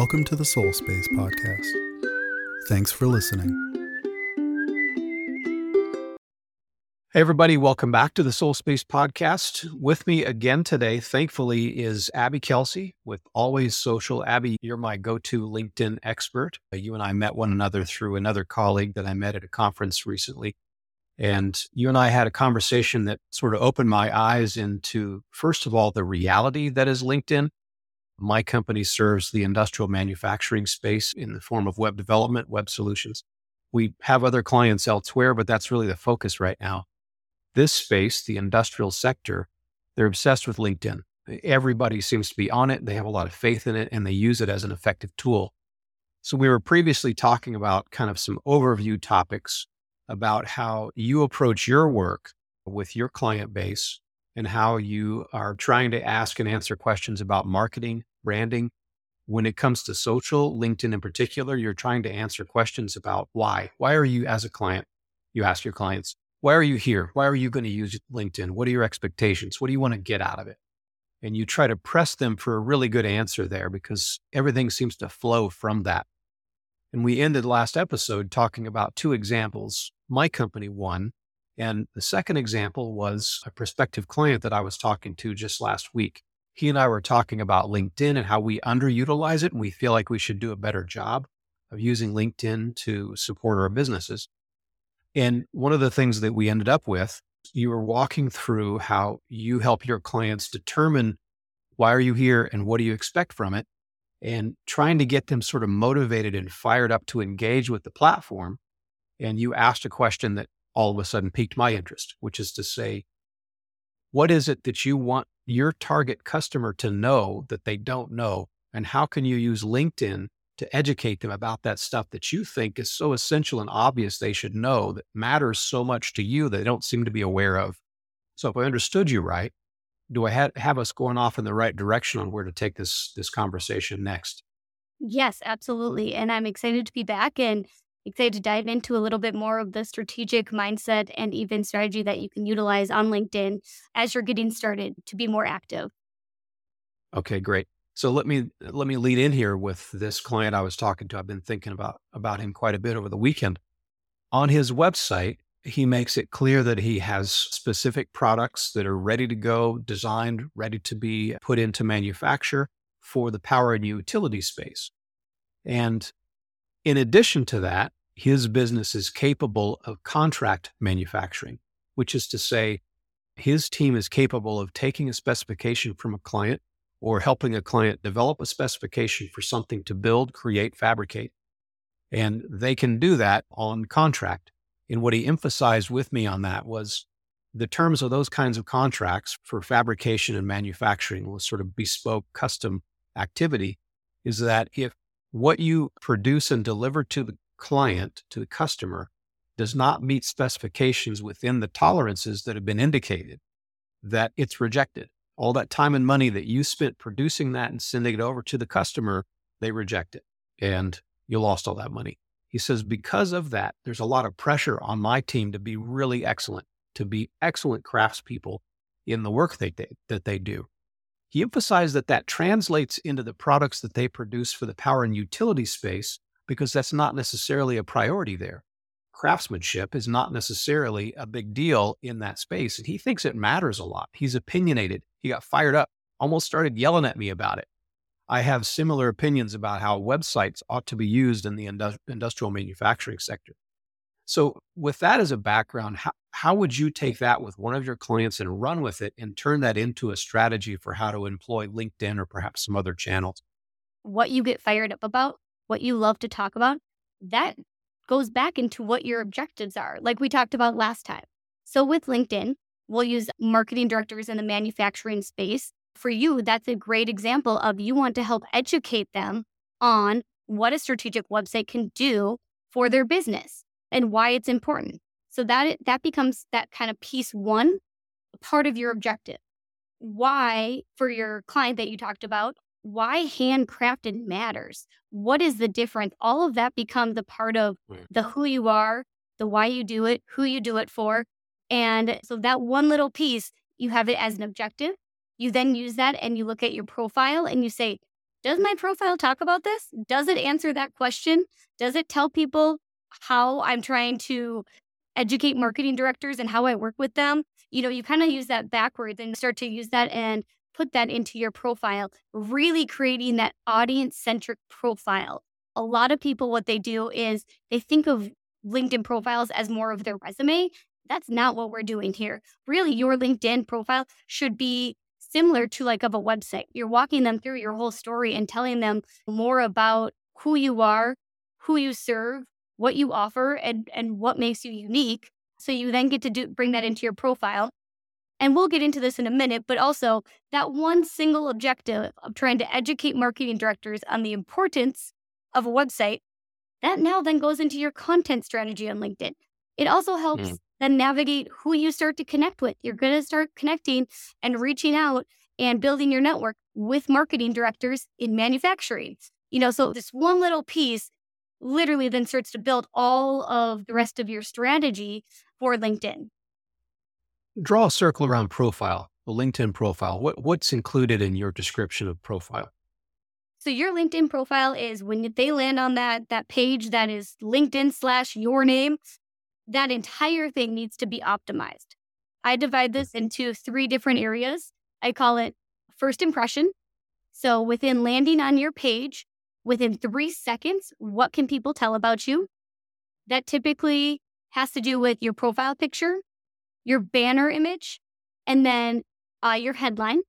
Welcome to the Soul Space Podcast. Thanks for listening. Hey, everybody. Welcome back to the Soul Space Podcast. With me again today, thankfully, is Abby Kelsey with Always Social. Abby, you're my go-to LinkedIn expert. You and I met one another through another colleague that I met at a conference recently. And you and I had a conversation that sort of opened my eyes into, first of all, the reality that is LinkedIn. My company serves the industrial manufacturing space in the form of web development, web solutions. We have other clients elsewhere, but that's really the focus right now. This space, the industrial sector, they're obsessed with LinkedIn. Everybody seems to be on it. They have a lot of faith in it, and they use it as an effective tool. So we were previously talking about kind of some overview topics about how you approach your work with your client base and how you are trying to ask and answer questions about marketing, branding. When it comes to social, LinkedIn in particular, you're trying to answer questions about why. Why are you, as a client, you ask your clients, why are you here? Why are you going to use LinkedIn? What are your expectations? What do you want to get out of it? And you try to press them for a really good answer there because everything seems to flow from that. And we ended last episode talking about two examples. My company, one, and the second example was a prospective client that I was talking to just last week. He and I were talking about LinkedIn and how we underutilize it, and we feel like we should do a better job of using LinkedIn to support our businesses. And one of the things that we ended up with, you were walking through how you help your clients determine why are you here and what do you expect from it, and trying to get them sort of motivated and fired up to engage with the platform. And you asked a question that all of a sudden piqued my interest, which is to say, what is it that you want your target customer to know that they don't know? And how can you use LinkedIn to educate them about that stuff that you think is so essential and obvious they should know, that matters so much to you that they don't seem to be aware of? So if I understood you right, do I have us going off in the right direction on where to take this conversation next? Yes, absolutely. And I'm excited to be back and excited to dive into a little bit more of the strategic mindset and even strategy that you can utilize on LinkedIn as you're getting started to be more active. Okay, great. So let me lead in here with this client I was talking to. I've been thinking about him quite a bit over the weekend. On his website, he makes it clear that he has specific products that are ready to go, designed, ready to be put into manufacture for the power and utility space. And in addition to that, his business is capable of contract manufacturing, which is to say, his team is capable of taking a specification from a client or helping a client develop a specification for something to build, create, fabricate. And they can do that on contract. And what he emphasized with me on that was the terms of those kinds of contracts for fabrication and manufacturing was sort of bespoke, custom activity, is that if what you produce and deliver to the client, to the customer, does not meet specifications within the tolerances that have been indicated, that it's rejected. All that time and money that you spent producing that and sending it over to the customer, they reject it. And you lost all that money. He says, because of that, there's a lot of pressure on my team to be really excellent, to be excellent craftspeople in the work that they do. He emphasized that translates into the products that they produce for the power and utility space, because that's not necessarily a priority there. Craftsmanship is not necessarily a big deal in that space. And he thinks it matters a lot. He's opinionated. He got fired up, almost started yelling at me about it. I have similar opinions about how websites ought to be used in the industrial manufacturing sector. So with that as a background, how would you take that with one of your clients and run with it and turn that into a strategy for how to employ LinkedIn or perhaps some other channels? What you get fired up about, what you love to talk about, that goes back into what your objectives are, like we talked about last time. So with LinkedIn, we'll use marketing directors in the manufacturing space. For you, that's a great example of you want to help educate them on what a strategic website can do for their business and why it's important. So that becomes that kind of piece one, part of your objective. Why, for your client that you talked about, why handcrafted matters. What is the difference? All of that becomes a part of the who you are, the why you do it, who you do it for. And so that one little piece, you have it as an objective. You then use that and you look at your profile and you say, does my profile talk about this? Does it answer that question? Does it tell people how I'm trying to educate marketing directors and how I work with them? You kind of use that backwards and start to use that and put that into your profile, really creating that audience-centric profile. A lot of people, what they do is they think of LinkedIn profiles as more of their resume. That's not what we're doing here. Really, your LinkedIn profile should be similar to like of a website. You're walking them through your whole story and telling them more about who you are, who you serve, what you offer, and what makes you unique. So you then get to bring that into your profile. And we'll get into this in a minute, but also that one single objective of trying to educate marketing directors on the importance of a website, that now then goes into your content strategy on LinkedIn. It also helps then navigate who you start to connect with. You're going to start connecting and reaching out and building your network with marketing directors in manufacturing. So this one little piece literally then starts to build all of the rest of your strategy for LinkedIn. Draw a circle around profile, the LinkedIn profile. What's included in your description of profile? So your LinkedIn profile is when they land on that page that is LinkedIn/your name, that entire thing needs to be optimized. I divide this into 3 different areas. I call it first impression. So within landing on your page, within 3 seconds, what can people tell about you? That typically has to do with your profile picture, your banner image, and then your headline.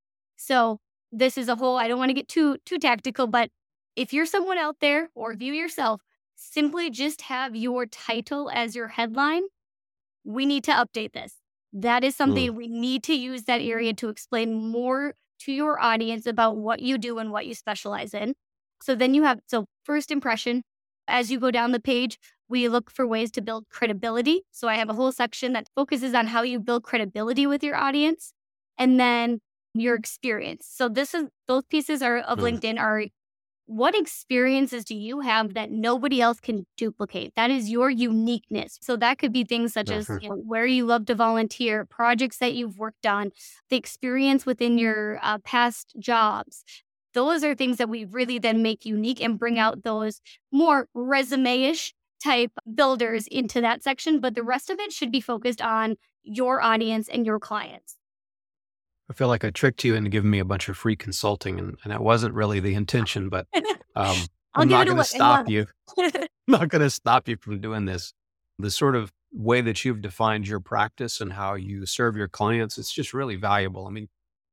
So this is a whole, I don't want to get too tactical, but if you're someone out there or if you yourself simply just have your title as your headline, we need to update this. That is something we need to use that area to explain more to your audience about what you do and what you specialize in. So then first impression, as you go down the page, we look for ways to build credibility. So I have a whole section that focuses on how you build credibility with your audience, and then your experience. So those pieces of LinkedIn are, what experiences do you have that nobody else can duplicate? That is your uniqueness. So that could be things such as where you love to volunteer, projects that you've worked on, the experience within your past jobs. Those are things that we really then make unique and bring out those more resume-ish type builders into that section. But the rest of it should be focused on your audience and your clients. I feel like I tricked you into giving me a bunch of free consulting, and that wasn't really the intention, but I'm not going to stop you. I'm not going to stop you from doing this. The sort of way that you've defined your practice and how you serve your clients, it's just really valuable. I mean,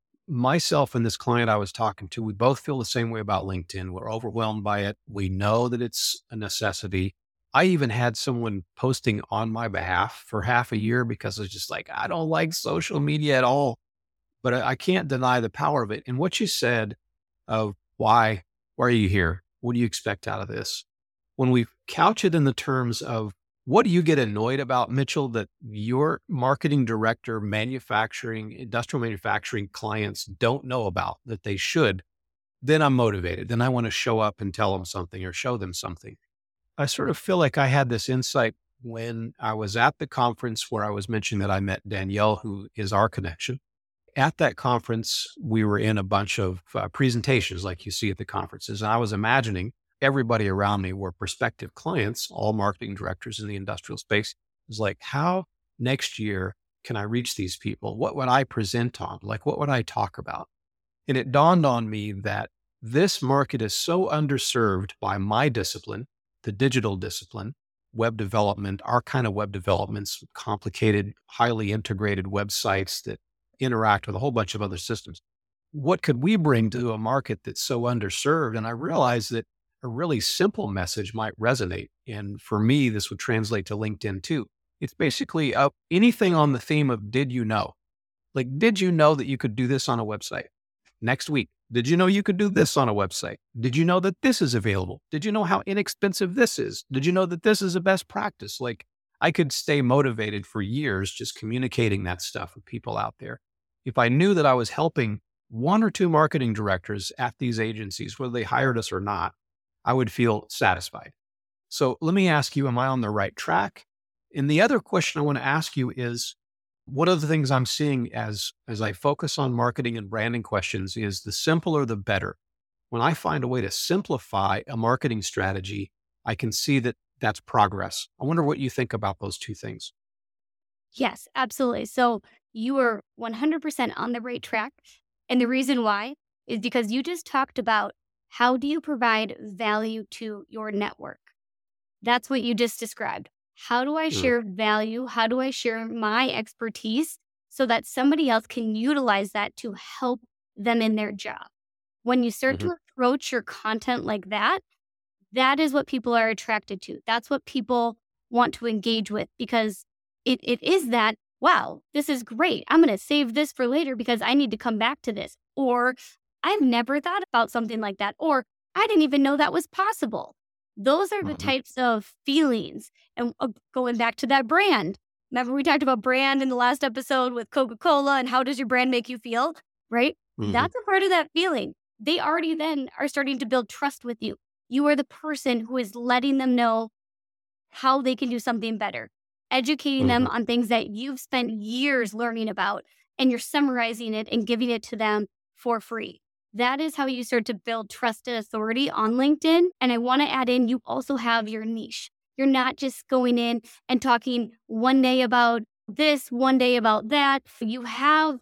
myself and this client I was talking to, we both feel the same way about LinkedIn. We're overwhelmed by it. We know that it's a necessity. I even had someone posting on my behalf for half a year because it's just like, I don't like social media at all. But I can't deny the power of it. And what you said of why are you here? What do you expect out of this? When we couch it in the terms of what do you get annoyed about, Mitchell, that your marketing director, industrial manufacturing clients don't know about that they should, then I'm motivated. Then I want to show up and tell them something or show them something. I sort of feel like I had this insight when I was at the conference where I was mentioning that I met Danielle, who is our connection. At that conference, we were in a bunch of presentations like you see at the conferences. And I was imagining everybody around me were prospective clients, all marketing directors in the industrial space. It was like, how next year can I reach these people? What would I present on? Like, what would I talk about? And it dawned on me that this market is so underserved by my discipline, the digital discipline, web development, our kind of web developments, complicated, highly integrated websites that interact with a whole bunch of other systems. What could we bring to a market that's so underserved? And I realized that a really simple message might resonate. And for me, this would translate to LinkedIn too. It's basically anything on the theme of, did you know? Like, did you know that you could do this on a website? Next week, did you know you could do this on a website? Did you know that this is available? Did you know how inexpensive this is? Did you know that this is a best practice? Like, I could stay motivated for years just communicating that stuff with people out there. If I knew that I was helping 1 or 2 marketing directors at these agencies, whether they hired us or not, I would feel satisfied. So let me ask you, am I on the right track? And the other question I want to ask you is, one of the things I'm seeing as I focus on marketing and branding questions is the simpler, the better. when I find a way to simplify a marketing strategy, I can see that that's progress. I wonder what you think about those two things. Yes, absolutely. So you are 100% on the right track. And the reason why is because you just talked about how do you provide value to your network? That's what you just described. How do I Mm, share value? How do I share my expertise so that somebody else can utilize that to help them in their job? When you start mhm, to approach your content like that, that is what people are attracted to. That's what people want to engage with because it is that, wow, this is great. I'm going to save this for later because I need to come back to this. Or I've never thought about something like that. Or I didn't even know that was possible. Those are the mhm, types of feelings. And going back to that brand, remember we talked about brand in the last episode with Coca-Cola and how does your brand make you feel, right? mhm, That's a part of that feeling. They already then are starting to build trust with you. You are the person who is letting them know how they can do something better, educating them mhm, on things that you've spent years learning about, and you're summarizing it and giving it to them for free. That is how you start to build trusted authority on LinkedIn. And I want to add in, you also have your niche. You're not just going in and talking one day about this, one day about that. You have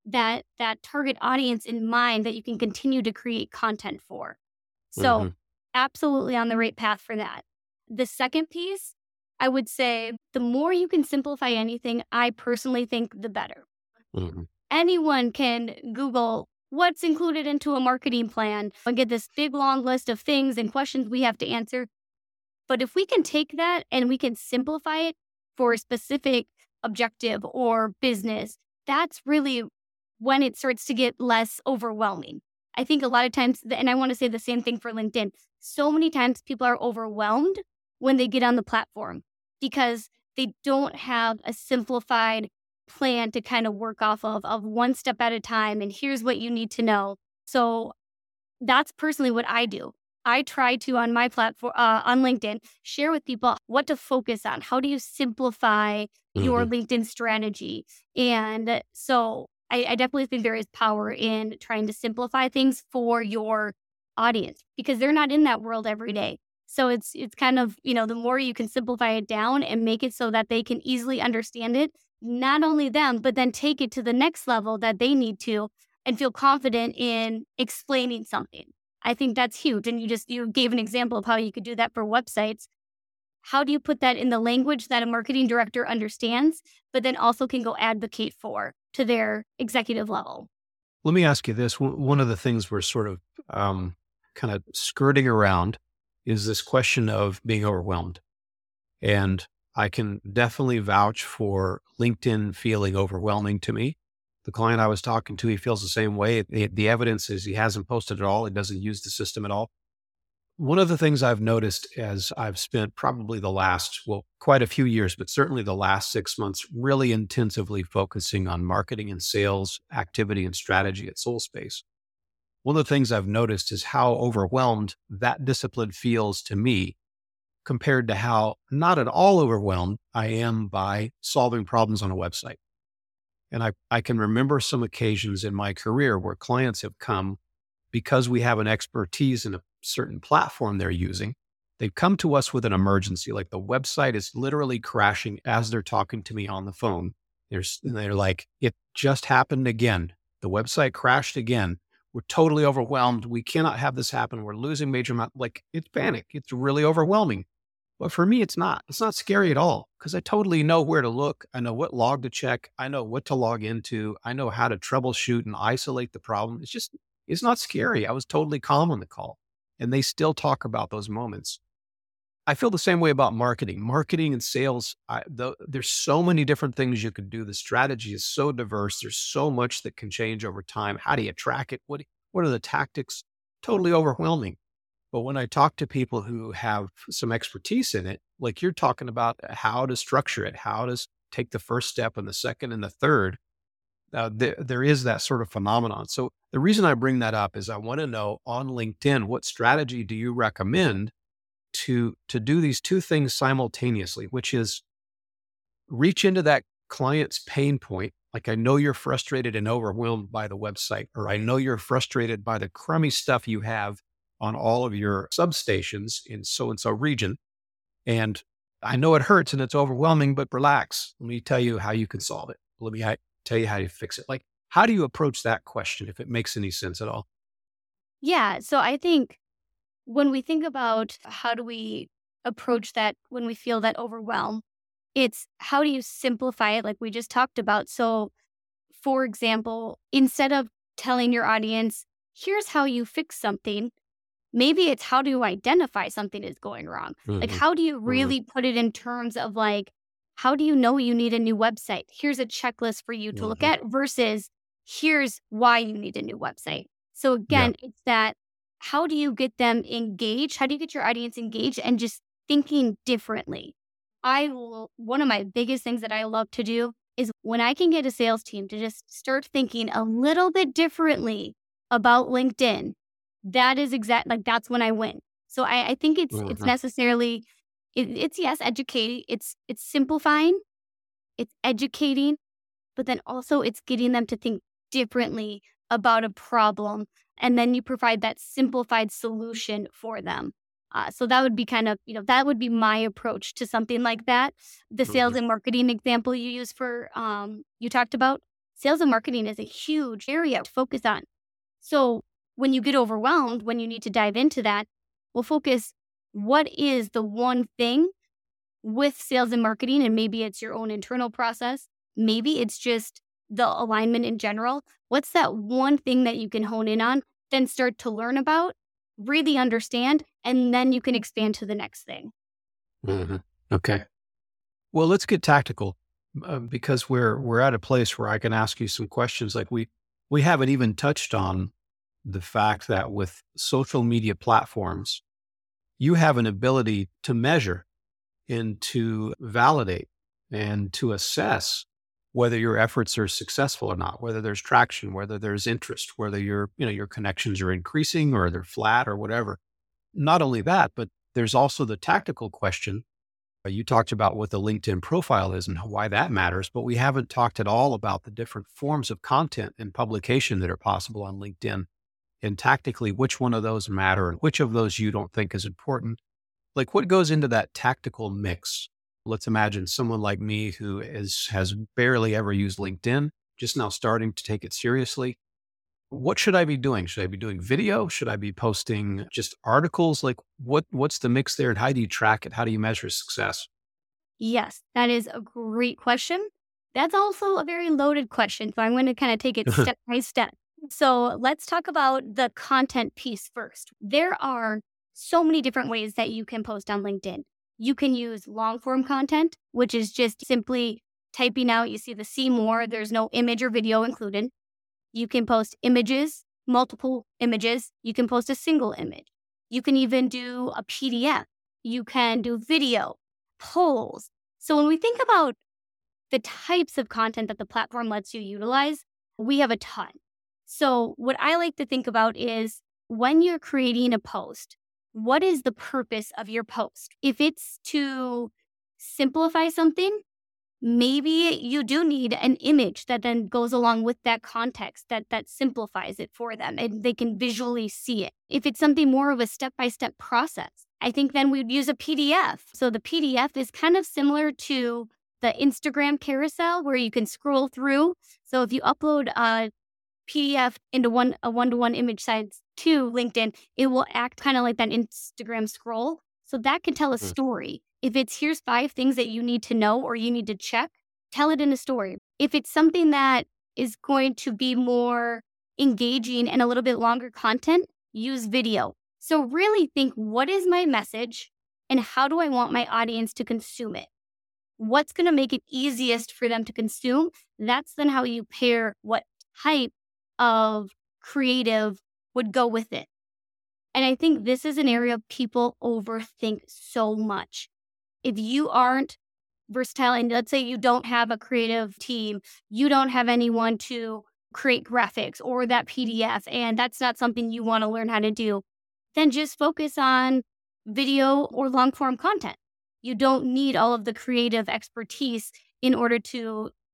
that target audience in mind that you can continue to create content for. So, mhm, absolutely on the right path for that. The second piece, I would say the more you can simplify anything, I personally think the better. mhm, Anyone can Google what's included into a marketing plan and get this big long list of things and questions we have to answer. But if we can take that and we can simplify it for a specific objective or business, that's really when it starts to get less overwhelming. I think a lot of times, and I want to say the same thing for LinkedIn, so many times people are overwhelmed when they get on the platform because they don't have a simplified plan to kind of work off of one step at a time. And here's what you need to know. So that's personally what I do. I try to on my platform on LinkedIn share with people what to focus on. How do you simplify your mhm. LinkedIn strategy? And so I definitely think there is power in trying to simplify things for your audience because they're not in that world every day. So it's kind of, the more you can simplify it down and make it so that they can easily understand it, not only them, but then take it to the next level that they need to and feel confident in explaining something. I think that's huge. And you gave an example of how you could do that for websites. How do you put that in the language that a marketing director understands, but then also can go advocate for to their executive level? Let me ask you this. One of the things we're sort of kind of skirting around is this question of being overwhelmed. And I can definitely vouch for LinkedIn feeling overwhelming to me. The client I was talking to, he feels the same way. The evidence is he hasn't posted at all. He doesn't use the system at all. One of the things I've noticed as I've spent probably the last, well, quite a few years, but certainly the last 6 months, really intensively focusing on marketing and sales activity and strategy at SoulSpace. One of the things I've noticed is how overwhelmed that discipline feels to me compared to how not at all overwhelmed I am by solving problems on a website. And I can remember some occasions in my career where clients have come because we have an expertise in a certain platform they're using. They've come to us with an emergency, like the website is literally crashing as they're talking to me on the phone. They're like, it just happened again. The website crashed again. We're totally overwhelmed. We cannot have this happen. We're losing major amount. Like it's panic. It's really overwhelming. But for me, it's not. It's not scary at all because I totally know where to look. I know what log to check. I know what to log into. I know how to troubleshoot and isolate the problem. It's not scary. I was totally calm on the call. And they still talk about those moments. I feel the same way about marketing. Marketing and sales, there's so many different things you could do. The strategy is so diverse. There's so much that can change over time. How do you track it? What are the tactics? Totally overwhelming. But when I talk to people who have some expertise in it, like you're talking about how to structure it, how to take the first step and the second and the third, there is that sort of phenomenon. So the reason I bring that up is I want to know on LinkedIn, what strategy do you recommend to do these two things simultaneously, which is reach into that client's pain point Like, I know you're frustrated and overwhelmed by the website, or I know you're frustrated by the crummy stuff you have on all of your substations in so and so region. And I know it hurts and it's overwhelming, but relax. Let me tell you how you can solve it. Tell you how you fix it. Like, how do you approach that question, if it makes any sense at all? Yeah. So I think when we think about how do we approach that when we feel that overwhelm, it's how do you simplify it, like we just talked about. So, for example, instead of telling your audience, here's how you fix something, maybe it's how do you identify something is going wrong? Like, Hmm. how do you Hmm. really put it in terms of like, how do you know you need a new website? Here's a checklist for you to look Hmm. at versus here's why you need a new website. So Yeah. again, it's that how do you get them engaged? How do you get your audience engaged and just thinking differently? One of my biggest things that I love to do is when I can get a sales team to just start thinking a little bit differently about LinkedIn, that is like that's when I win. So I think it's Hmm. necessarily it's yes, educating, it's simplifying, it's educating, but then also it's getting them to think differently about a problem. And then you provide that simplified solution for them. So that would be kind of, that would be my approach to something like that. The sales Hmm. and marketing example you use you talked about, sales and marketing is a huge area to focus on. So when you get overwhelmed, when you need to dive into that, we'll focus what is the one thing with sales and marketing, and maybe it's your own internal process. Maybe it's just the alignment in general. What's that one thing that you can hone in on, then start to learn about, really understand, and then you can expand to the next thing. Hmm. Okay. Well, let's get tactical, because we're at a place where I can ask you some questions. Like, we haven't even touched on the fact that with social media platforms, you have an ability to measure and to validate and to assess whether your efforts are successful or not, whether there's traction, whether there's interest, whether your connections are increasing or they're flat or whatever. Not only that, but there's also the tactical question. You talked about what the LinkedIn profile is and why that matters, but we haven't talked at all about the different forms of content and publication that are possible on LinkedIn, and tactically which one of those matter and which of those you don't think is important. Like, what goes into that tactical mix? Let's imagine someone like me who has barely ever used LinkedIn, just now starting to take it seriously. What should I be doing? Should I be doing video? Should I be posting just articles? Like, what's the mix there, and how do you track it? How do you measure success? Yes, that is a great question. That's also a very loaded question. So I'm going to kind of take it step by step. So let's talk about the content piece first. There are so many different ways that you can post on LinkedIn. You can use long form content, which is just simply typing out, you see the see more, there's no image or video included. You can post images, multiple images. You can post a single image. You can even do a PDF. You can do video, polls. So when we think about the types of content that the platform lets you utilize, we have a ton. So what I like to think about is when you're creating a post, what is the purpose of your post? If it's to simplify something, maybe you do need an image that then goes along with that context that simplifies it for them and they can visually see it. If it's something more of a step-by-step process, I think then we'd use a PDF. So the PDF is kind of similar to the Instagram carousel where you can scroll through. So if you upload a PDF into a one-to-one image size to LinkedIn, it will act kind of like that Instagram scroll. So that can tell a Mhm. story. If it's here's 5 things that you need to know or you need to check, tell it in a story. If it's something that is going to be more engaging and a little bit longer content, use video. So really think, what is my message and how do I want my audience to consume it? What's going to make it easiest for them to consume? That's then how you pair what type of creative would go with it. And I think this is an area people overthink so much. If you aren't versatile, and let's say you don't have a creative team, you don't have anyone to create graphics or that PDF, and that's not something you want to learn how to do, then just focus on video or long form content. You don't need all of the creative expertise in order to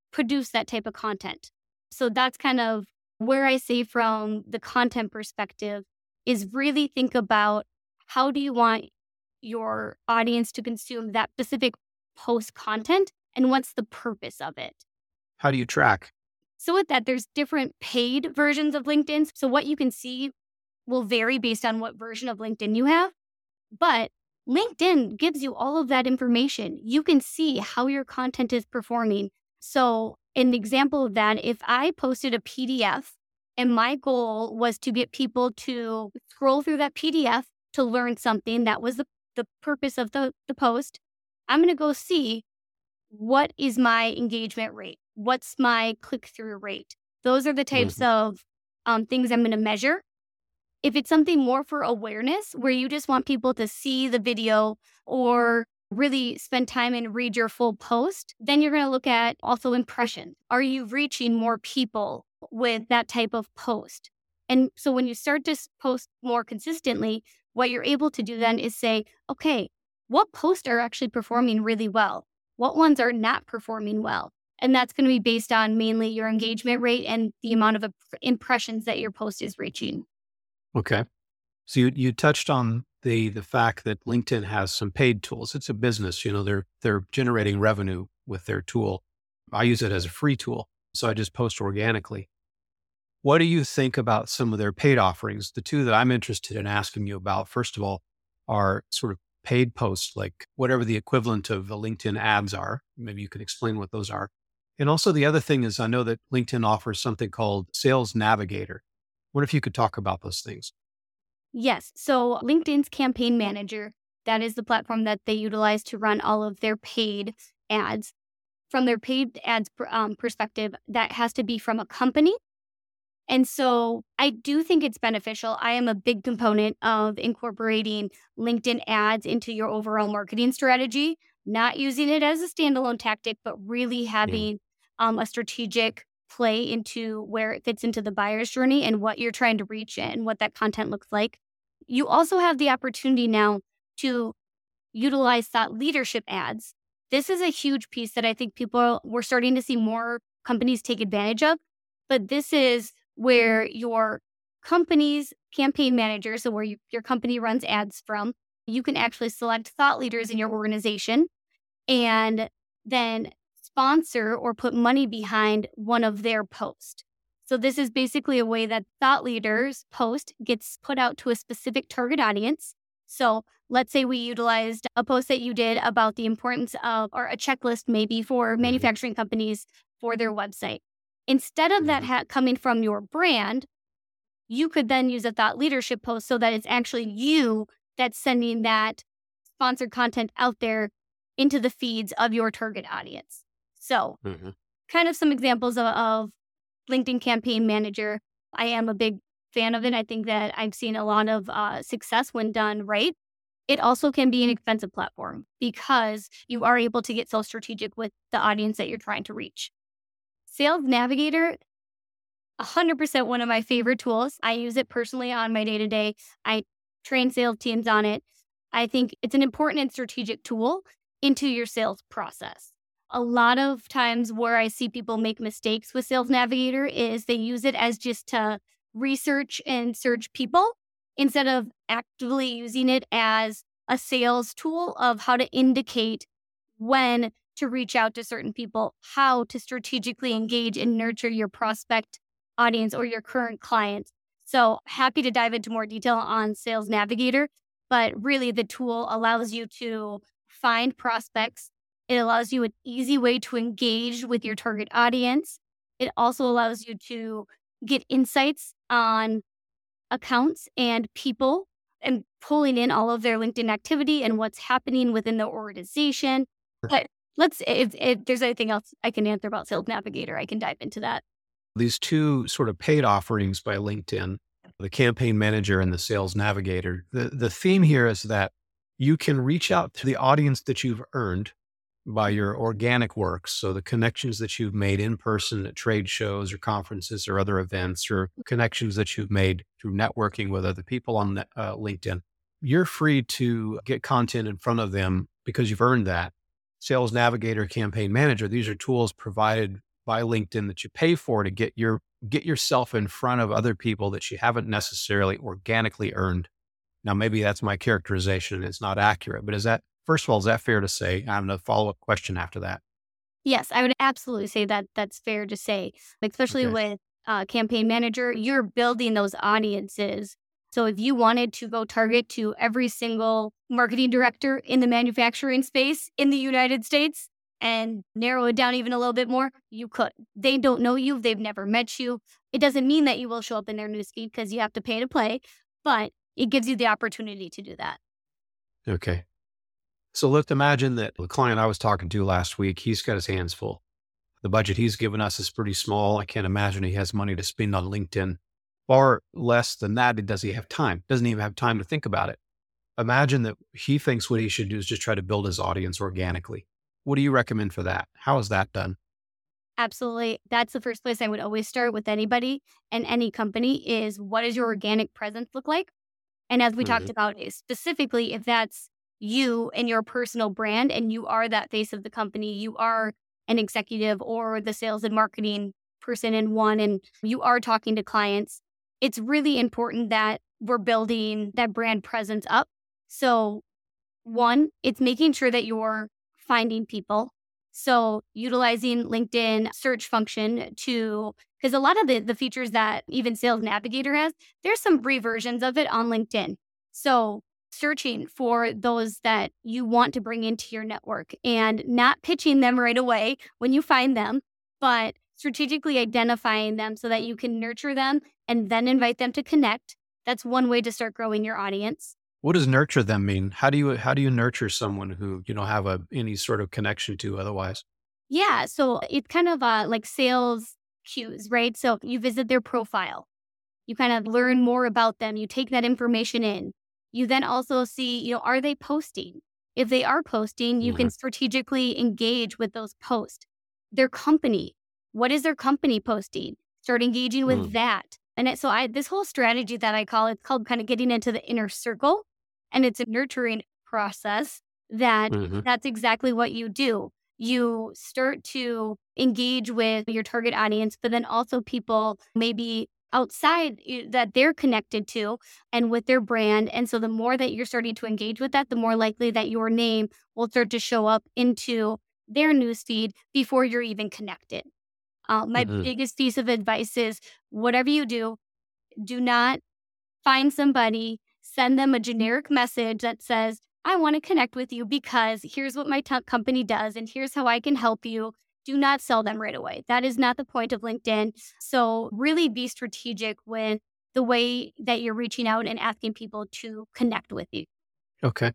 produce that type of content. So that's kind of where I say from the content perspective is really think about how do you want your audience to consume that specific post content and what's the purpose of it. How do you track? So with that, there's different paid versions of LinkedIn. So what you can see will vary based on what version of LinkedIn you have. But LinkedIn gives you all of that information. You can see how your content is performing. So an example of that, if I posted a PDF and my goal was to get people to scroll through that PDF to learn something, that was the purpose of the post, I'm going to go see what is my engagement rate? What's my click-through rate? Those are the types of things I'm going to measure. If it's something more for awareness, where you just want people to see the video or really spend time and read your full post, then you're going to look at also impressions. Are you reaching more people with that type of post? And so when you start to post more consistently, what you're able to do then is say, okay, what posts are actually performing really well? What ones are not performing well? And that's going to be based on mainly your engagement rate and the amount of impressions that your post is reaching. Okay. So you touched on the fact that LinkedIn has some paid tools. It's a business, they're generating revenue with their tool. I use it as a free tool, so I just post organically. What do you think about some of their paid offerings? The two that I'm interested in asking you about, first of all, are sort of paid posts, like whatever the equivalent of the LinkedIn ads are. Maybe you could explain what those are. And also the other thing is, I know that LinkedIn offers something called Sales Navigator. What if you could talk about those things? Yes. So LinkedIn's Campaign Manager, that is the platform that they utilize to run all of their paid ads. From their paid ads perspective, that has to be from a company. And so I do think it's beneficial. I am a big component of incorporating LinkedIn ads into your overall marketing strategy, not using it as a standalone tactic, but really having a strategic play into where it fits into the buyer's journey and what you're trying to reach and what that content looks like. You also have the opportunity now to utilize thought leadership ads. This is a huge piece that I think we're starting to see more companies take advantage of. But this is where your company's campaign manager, so where your company runs ads from, you can actually select thought leaders in your organization and then sponsor or put money behind one of their posts. So this is basically a way that thought leaders' post gets put out to a specific target audience. So let's say we utilized a post that you did about the importance of, or a checklist maybe for manufacturing companies for their website. Instead of that coming from your brand, you could then use a thought leadership post so that it's actually you that's sending that sponsored content out there into the feeds of your target audience. So kind of some examples of LinkedIn Campaign Manager. I am a big fan of it. I think that I've seen a lot of success when done right. It also can be an expensive platform because you are able to get so strategic with the audience that you're trying to reach. Sales Navigator, 100% one of my favorite tools. I use it personally on my day-to-day. I train sales teams on it. I think it's an important and strategic tool into your sales process. A lot of times where I see people make mistakes with Sales Navigator is they use it as just to research and search people instead of actively using it as a sales tool of how to indicate when to reach out to certain people, how to strategically engage and nurture your prospect audience or your current clients. So happy to dive into more detail on Sales Navigator, but really the tool allows you to find prospects. It allows you an easy way to engage with your target audience. It also allows you to get insights on accounts and people and pulling in all of their LinkedIn activity and what's happening within the organization. But if there's anything else I can answer about Sales Navigator, I can dive into that. These two sort of paid offerings by LinkedIn, the Campaign Manager and the Sales Navigator, the theme here is that you can reach out to the audience that you've earned by your organic work. So the connections that you've made in person at trade shows or conferences or other events, or connections that you've made through networking with other people on LinkedIn, you're free to get content in front of them because you've earned that. Sales Navigator, Campaign Manager, these are tools provided by LinkedIn that you pay for to get yourself in front of other people that you haven't necessarily organically earned. Now, maybe that's my characterization and it's not accurate, but first of all, is that fair to say? I have a follow-up question after that. Yes, I would absolutely say that that's fair to say, especially Okay. with Campaign Manager, you're building those audiences. So if you wanted to go target to every single marketing director in the manufacturing space in the United States and narrow it down even a little bit more, you could. They don't know you. They've never met you. It doesn't mean that you will show up in their newsfeed because you have to pay to play, but it gives you the opportunity to do that. Okay. So let's imagine that the client I was talking to last week, he's got his hands full. The budget he's given us is pretty small. I can't imagine he has money to spend on LinkedIn. Far less than that, does he have time? Doesn't even have time to think about it. Imagine that he thinks what he should do is just try to build his audience organically. What do you recommend for that? How is that done? Absolutely. That's the first place I would always start with anybody and any company is what does your organic presence look like? And as we talked about, specifically, if that's you and your personal brand and you are that face of the company, you are an executive or the sales and marketing person in one, and you are talking to clients, it's really important that we're building that brand presence up. So one, it's making sure that you're finding people. So utilizing LinkedIn search function because a lot of the features that even Sales Navigator has, there's some free versions of it on LinkedIn. So searching for those that you want to bring into your network and not pitching them right away when you find them, but strategically identifying them so that you can nurture them and then invite them to connect. That's one way to start growing your audience. What does nurture them mean? How do you nurture someone who you don't have any sort of connection to otherwise? Yeah, so it's kind of like sales cues, right? So you visit their profile, you kind of learn more about them, you take that information in. You then also see, are they posting? If they are posting, you can strategically engage with those posts. Their company, what is their company posting? Start engaging with that. And this whole strategy that I call, it's called kind of getting into the inner circle. And it's a nurturing process that's exactly what you do. You start to engage with your target audience, but then also people maybe outside that they're connected to and with their brand. And so the more that you're starting to engage with that, the more likely that your name will start to show up into their newsfeed before you're even connected. My biggest piece of advice is whatever you do, do not find somebody, send them a generic message that says, I want to connect with you because here's what my company does and here's how I can help you. Do not sell them right away. That is not the point of LinkedIn. So really be strategic with the way that you're reaching out and asking people to connect with you. Okay.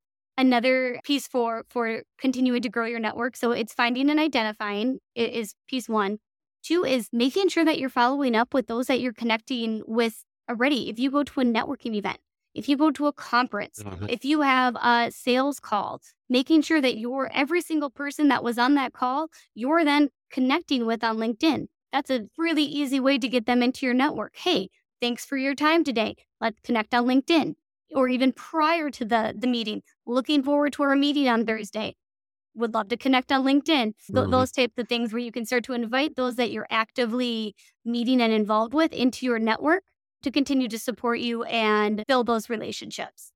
Another piece for continuing to grow your network. So it's finding and identifying is piece one. Two is making sure that you're following up with those that you're connecting with already. If you go to a networking event, if you go to a conference, if you have a sales call, making sure that every single person that was on that call, you're then connecting with on LinkedIn. That's a really easy way to get them into your network. Hey, thanks for your time today. Let's connect on LinkedIn. Or even prior to the meeting, looking forward to our meeting on Thursday. Would love to connect on LinkedIn. Those types of things where you can start to invite those that you're actively meeting and involved with into your network to continue to support you and build those relationships.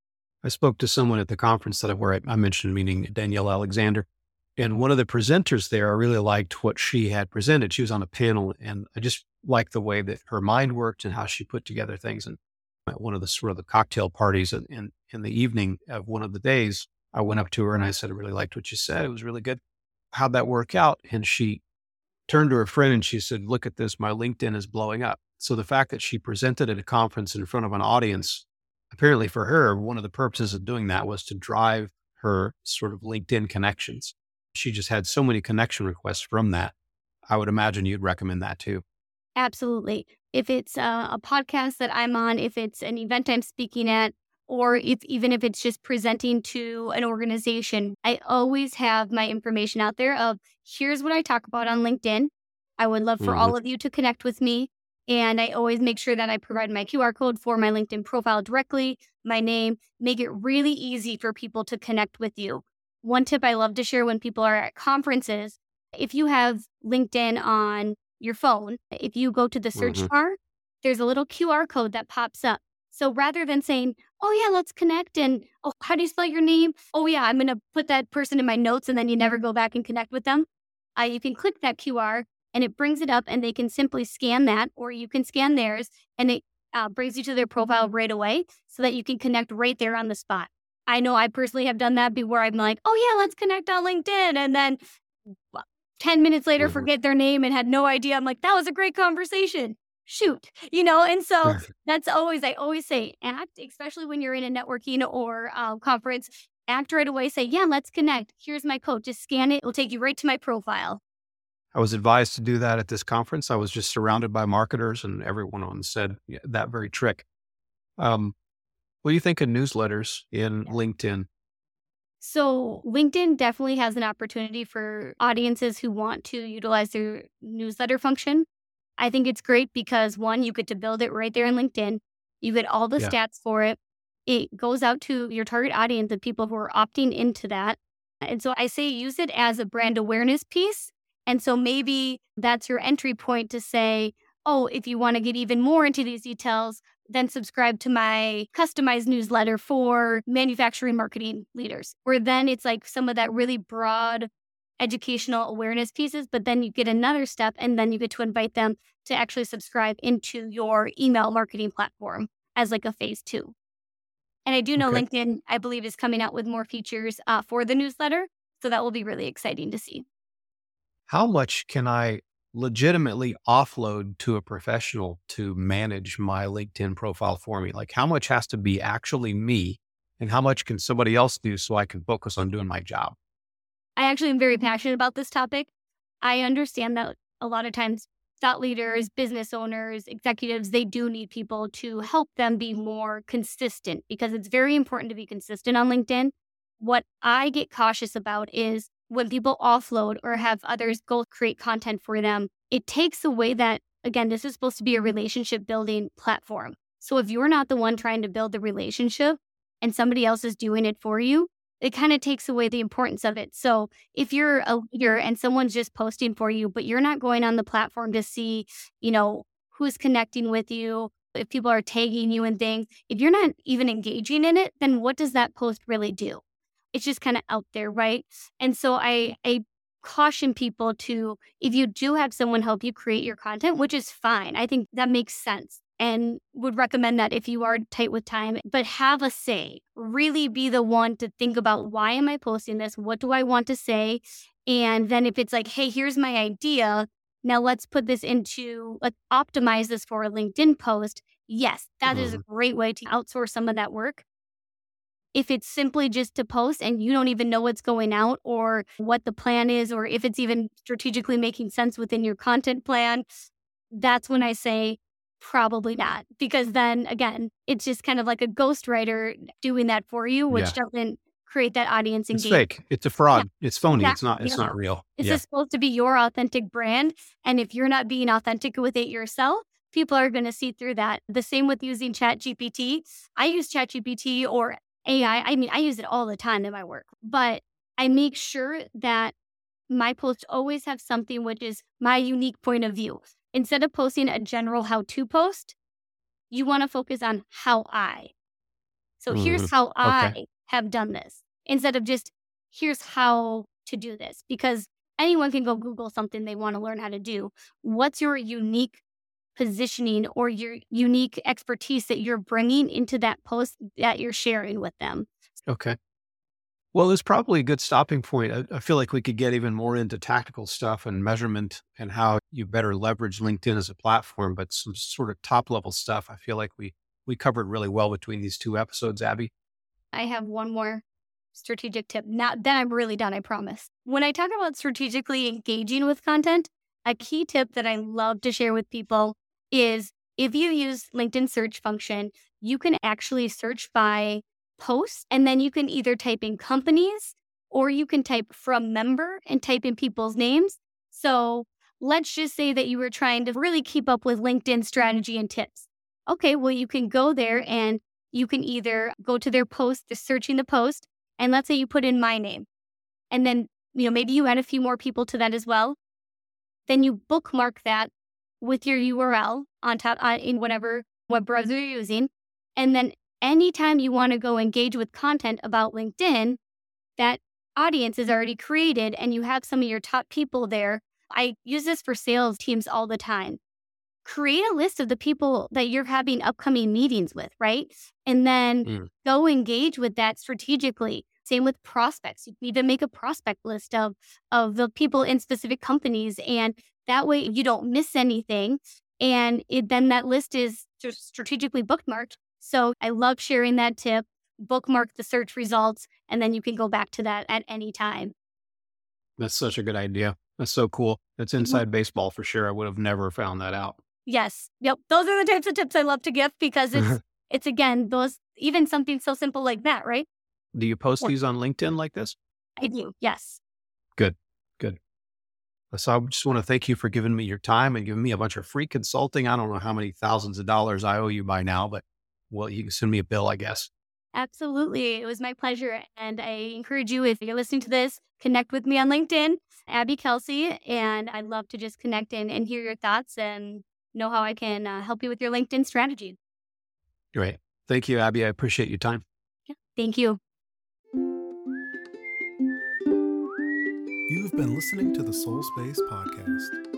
I spoke to someone at the conference where I mentioned, meaning Danielle Alexander. And one of the presenters there, I really liked what she had presented. She was on a panel and I just liked the way that her mind worked and how she put together things. And at one of the sort of the cocktail parties in the evening of one of the days, I went up to her and I said, I really liked what you said. It was really good. How'd that work out? And she turned to her friend and she said, look at this. My LinkedIn is blowing up. So the fact that she presented at a conference in front of an audience, apparently for her, one of the purposes of doing that was to drive her sort of LinkedIn connections. She just had so many connection requests from that. I would imagine you'd recommend that too. Absolutely. If it's a podcast that I'm on, if it's an event I'm speaking at, or even if it's just presenting to an organization, I always have my information out there of here's what I talk about on LinkedIn. I would love for all of you to connect with me. And I always make sure that I provide my QR code for my LinkedIn profile directly, my name, make it really easy for people to connect with you. One tip I love to share when people are at conferences If you have LinkedIn on your phone, if you go to the search bar, there's a little QR code that pops up. So rather than saying, oh yeah, let's connect, and oh, how do you spell your name? Oh yeah, I'm going to put that person in my notes, and then you never go back and connect with them. You can click that QR and it brings it up, and they can simply scan that, or you can scan theirs, and it brings you to their profile right away so that you can connect right there on the spot. I know I personally have done that before. I'm like, oh yeah, let's connect on LinkedIn. And then 10 minutes later, forget their name and had no idea. I'm like, that was a great conversation. Shoot, and so that's I always say, act, especially when you're in a networking or conference, act right away. Say, yeah, let's connect. Here's my code. Just scan it. It'll take you right to my profile. I was advised to do that at this conference. I was just surrounded by marketers, and everyone said that very trick. What do you think of newsletters in LinkedIn? So LinkedIn definitely has an opportunity for audiences who want to utilize their newsletter function. I think it's great because, one, you get to build it right there in LinkedIn. You get all the stats for it. It goes out to your target audience of people who are opting into that. And so I say use it as a brand awareness piece. And so maybe that's your entry point to say, oh, if you want to get even more into these details, then subscribe to my customized newsletter for manufacturing marketing leaders, where then it's like some of that really broad educational awareness pieces, but then you get another step, and then you get to invite them to actually subscribe into your email marketing platform as like a phase 2. And I do know LinkedIn, I believe, is coming out with more features for the newsletter. So that will be really exciting to see. How much can I legitimately offload to a professional to manage my LinkedIn profile for me? Like, how much has to be actually me, and how much can somebody else do so I can focus on doing my job? I actually am very passionate about this topic. I understand that a lot of times thought leaders, business owners, executives, they do need people to help them be more consistent, because it's very important to be consistent on LinkedIn. What I get cautious about is when people offload or have others go create content for them, it takes away that, again, this is supposed to be a relationship building platform. So if you're not the one trying to build the relationship and somebody else is doing it for you, it kind of takes away the importance of it. So if you're a leader and someone's just posting for you, but you're not going on the platform to see, who's connecting with you, if people are tagging you and things, if you're not even engaging in it, then what does that post really do? It's just kind of out there, right? And so I caution people to, if you do have someone help you create your content, which is fine, I think that makes sense, and would recommend that if you are tight with time, but have a say. Really be the one to think about, why am I posting this? What do I want to say? And then if it's like, hey, here's my idea, now let's put this let's optimize this for a LinkedIn post. Yes, that is a great way to outsource some of that work. If it's simply just to post and you don't even know what's going out or what the plan is, or if it's even strategically making sense within your content plan, that's when I say, probably not, because then again, it's just kind of like a ghostwriter doing that for you, which doesn't create that audience engagement. It's fake. It's a fraud. Yeah, it's phony. exactly. It's not real. It's just supposed to be your authentic brand. And if you're not being authentic with it yourself, people are going to see through that. The same with using ChatGPT. I use ChatGPT or AI. I mean, I use it all the time in my work, but I make sure that my posts always have something which is my unique point of view. Instead of posting a general how-to post, you want to focus on how I. So here's how I have done this, instead of just here's how to do this, because anyone can go Google something they want to learn how to do. What's your unique positioning or your unique expertise that you're bringing into that post that you're sharing with them? Okay. Well, it's probably a good stopping point. I feel like we could get even more into tactical stuff and measurement and how you better leverage LinkedIn as a platform, but some sort of top level stuff, I feel like we covered really well between these 2 episodes, Abby. I have one more strategic tip. Then I'm really done, I promise. When I talk about strategically engaging with content, a key tip that I love to share with people is, if you use LinkedIn search function, you can actually search by posts, and then you can either type in companies or you can type from member and type in people's names. So let's just say that you were trying to really keep up with LinkedIn strategy and tips. Okay, well, you can go there and you can either go to their post, just searching the post, and let's say you put in my name. And then maybe you add a few more people to that as well. Then you bookmark that with your URL on top in whatever web browser you're using. And then anytime you want to go engage with content about LinkedIn, that audience is already created and you have some of your top people there. I use this for sales teams all the time. Create a list of the people that you're having upcoming meetings with, right? And then go engage with that strategically. Same with prospects. You can even make a prospect list of the people in specific companies. And that way you don't miss anything. And then that list is just strategically bookmarked. So I love sharing that tip. Bookmark the search results, and then you can go back to that at any time. That's such a good idea. That's so cool. That's inside baseball for sure. I would have never found that out. Yes. Yep. Those are the types of tips I love to give because it's again, even something so simple like that, right? Do you post these on LinkedIn like this? I do. Yes. Good. So I just want to thank you for giving me your time and giving me a bunch of free consulting. I don't know how many thousands of dollars I owe you by now, but well, you can send me a bill, I guess. Absolutely. It was my pleasure. And I encourage you, if you're listening to this, connect with me on LinkedIn, Abby Kelsey. And I'd love to just connect and hear your thoughts and know how I can help you with your LinkedIn strategy. Great. Thank you, Abby. I appreciate your time. Yeah. Thank you. You've been listening to the Soul Space Podcast.